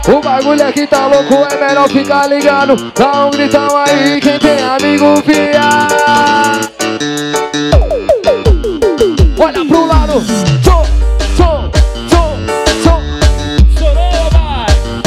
O bagulho aqui tá louco, é melhor ficar ligado. Dá um gritão aí, quem tem amigo fia. Olha pro lado. Tchô, tchô, tchô, tchô. Chorou, vai.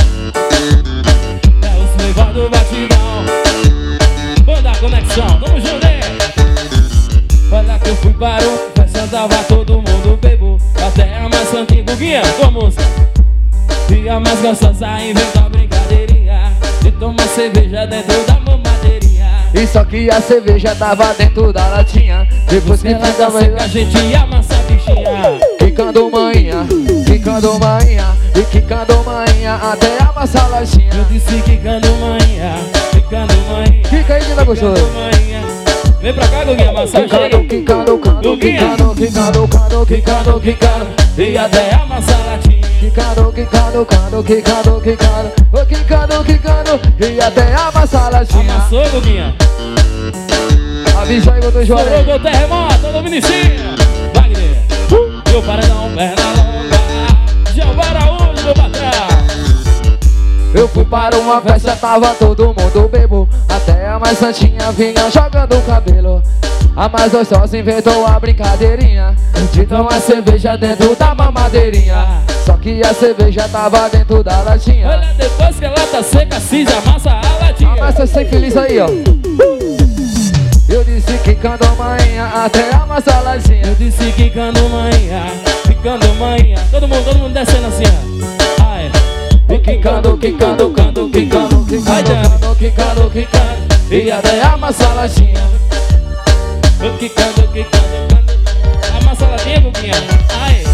É os levados do batidão. Banda Conexão, tamo junto, hein? Olha que eu fui para o festa, tava todo mundo bebo. Até a mais santinha, Guguinha, com a música. E a mais gostosa inventou a brincadeirinha de tomar cerveja dentro da mamadeirinha. Isso aqui a cerveja tava dentro da latinha. Depois que ela fica seca, a gente amassa a bichinha. quicando manhã, quicando manhã e quicando manhã até amassar a latinha. Eu disse quicando manhã, quicando manhã. Fica aí que tá gostoso. Vem pra cá, Guguinha, massagem. Quicando, quicando, quicando, quicando, quicando, quicando, quicando e até amassar a latinha. Quicando, quicando, quicando, quicando, quicando, quicando, quicando e até amassar a latinha. Amassou, Guguinha. Avisa aí, botou joia. Estourou o terremoto, todo Vinicinho. Wagner, meu paredão, perna longa. João Araújo, meu patrão. Eu fui para uma festa, tava todo mundo bebo. Até a mais santinha vinha jogando o cabelo. A mais gostosa inventou a brincadeirinha de tomar cerveja dentro da mamadeirinha. Só que a cerveja tava dentro da latinha. Olha, depois que ela tá seca, cinza, amassa a latinha. Amassa sem feliz aí, ó. Eu disse quicando manhã até amassar a latinha. Eu disse quicando manhã, quicando manhã. Todo mundo descendo assim, ó. Ai. E quicando, quicando, quicando, quicando, quicando, quicando, quicando e até amassar a latinha. Quicando, quicando, amassa a latinha, Guguinha. Ai.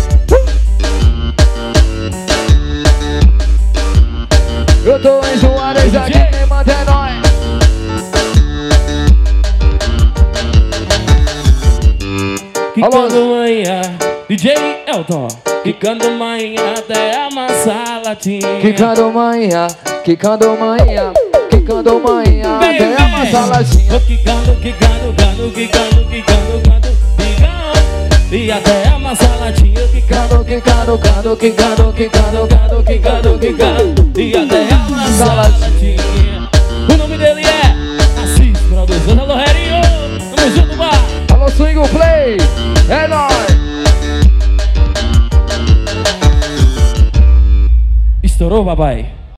Eu tô em Juarez aqui, quem manda é nóis. Quicando manhã, DJ Elton. Quicando manhã até amassar a latinha. Quicando manhã, quicando manhã, quicando manhã até amassar a latinha. Quicando, quicando, quicando, quicando, quicando, quicando, e até amassar a latinha. Quicando, quicando, quicando, quicando, quicando, quicando, quicando, quicando e até amassar a latinha. O nome dele é Assis Produção. Alô, Herinho, tamo junto, bar. Alô, Swing Play, é nóis. Estourou, papai.